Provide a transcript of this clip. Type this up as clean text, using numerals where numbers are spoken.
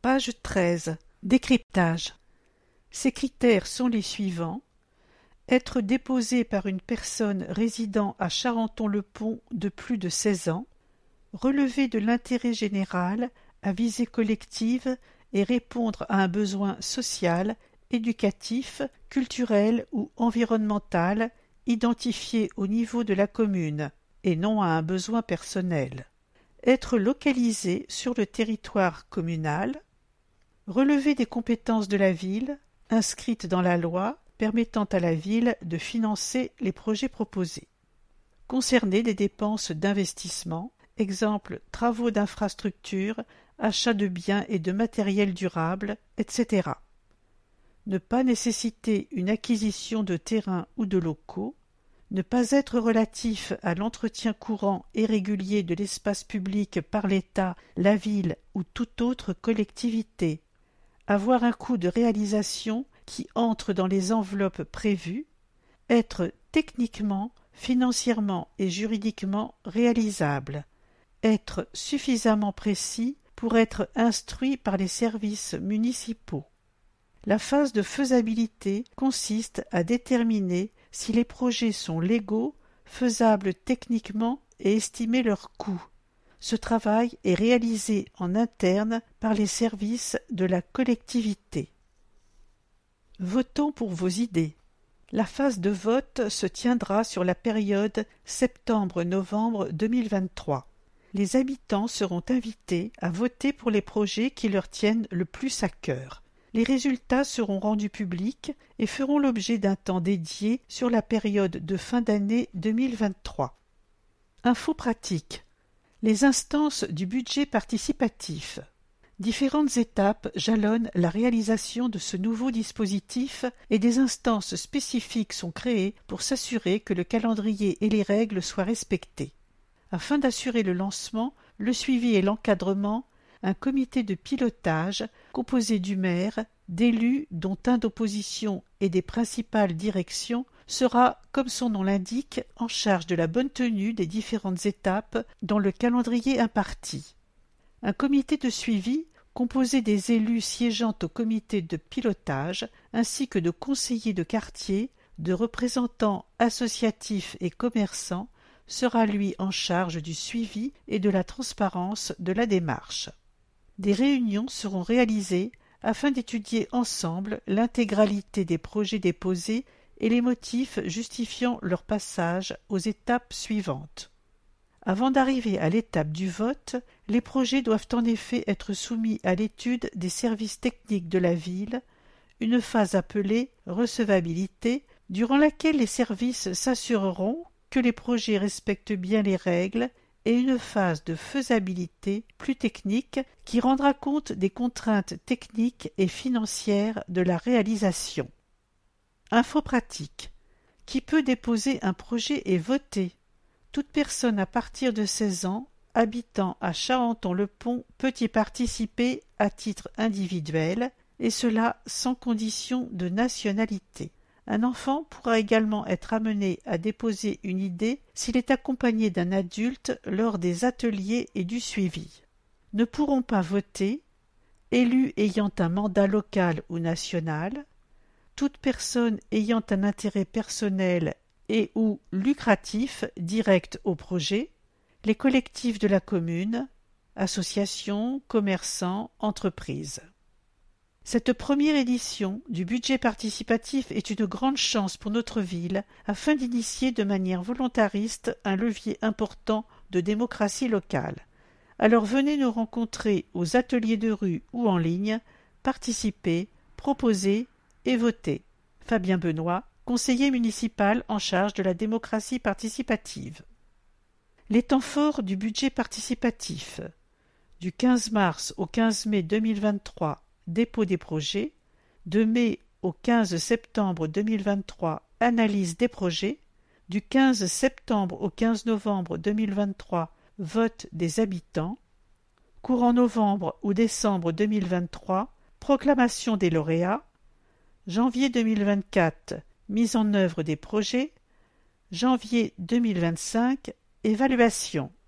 Page 13. Décryptage. Ces critères sont les suivants. Être déposé par une personne résidant à Charenton-le-Pont de plus de 16 ans, relever de l'intérêt général à visée collective et répondre à un besoin social, éducatif, culturel ou environnemental identifié au niveau de la commune et non à un besoin personnel. Être localisé sur le territoire communal, relever des compétences de la ville, inscrites dans la loi, permettant à la ville de financer les projets proposés. Concerner des dépenses d'investissement, exemple travaux d'infrastructures, achat de biens et de matériel durable, etc. Ne pas nécessiter une acquisition de terrain ou de locaux, ne pas être relatif à l'entretien courant et régulier de l'espace public par l'État, la ville ou toute autre collectivité, avoir un coût de réalisation qui entre dans les enveloppes prévues, être techniquement, financièrement et juridiquement réalisable, être suffisamment précis pour être instruit par les services municipaux. La phase de faisabilité consiste à déterminer si les projets sont légaux, faisables techniquement et estimer leur coût. Ce travail est réalisé en interne par les services de la collectivité. Votons pour vos idées. La phase de vote se tiendra sur la période septembre-novembre 2023. Les habitants seront invités à voter pour les projets qui leur tiennent le plus à cœur. Les résultats seront rendus publics et feront l'objet d'un temps dédié sur la période de fin d'année 2023. Infos pratiques. Les instances du budget participatif. Différentes étapes jalonnent la réalisation de ce nouveau dispositif et des instances spécifiques sont créées pour s'assurer que le calendrier et les règles soient respectés. Afin d'assurer le lancement, le suivi et l'encadrement, un comité de pilotage composé du maire, d'élus dont un d'opposition et des principales directions sera, comme son nom l'indique, en charge de la bonne tenue des différentes étapes dans le calendrier imparti. Un comité de suivi composé des élus siégeant au comité de pilotage ainsi que de conseillers de quartier, de représentants associatifs et commerçants sera lui en charge du suivi et de la transparence de la démarche. Des réunions seront réalisées afin d'étudier ensemble l'intégralité des projets déposés et les motifs justifiant leur passage aux étapes suivantes. Avant d'arriver à l'étape du vote, les projets doivent en effet être soumis à l'étude des services techniques de la ville, une phase appelée recevabilité, durant laquelle les services s'assureront que les projets respectent bien les règles, et une phase de faisabilité plus technique qui rendra compte des contraintes techniques et financières de la réalisation. Info pratique. Qui peut déposer un projet et voter? Toute personne à partir de 16 ans habitant à Charenton-le-Pont peut y participer à titre individuel, et cela sans condition de nationalité. Un enfant pourra également être amené à déposer une idée s'il est accompagné d'un adulte lors des ateliers et du suivi. Ne pourront pas voter élus ayant un mandat local ou national, toute personne ayant un intérêt personnel et ou lucratif direct au projet, les collectifs de la commune, associations, commerçants, entreprises. Cette première édition du budget participatif est une grande chance pour notre ville afin d'initier de manière volontariste un levier important de démocratie locale. Alors venez nous rencontrer aux ateliers de rue ou en ligne, participer, proposer et voter. Fabien Benoît, conseiller municipal en charge de la démocratie participative. Les temps forts du budget participatif. Du 15 mars au 15 mai 2023, dépôt des projets. De mai au 15 septembre 2023, analyse des projets. Du 15 septembre au 15 novembre 2023, vote des habitants. Courant novembre ou décembre 2023, proclamation des lauréats. Janvier 2024, mise en œuvre des projets. Janvier 2025, évaluation.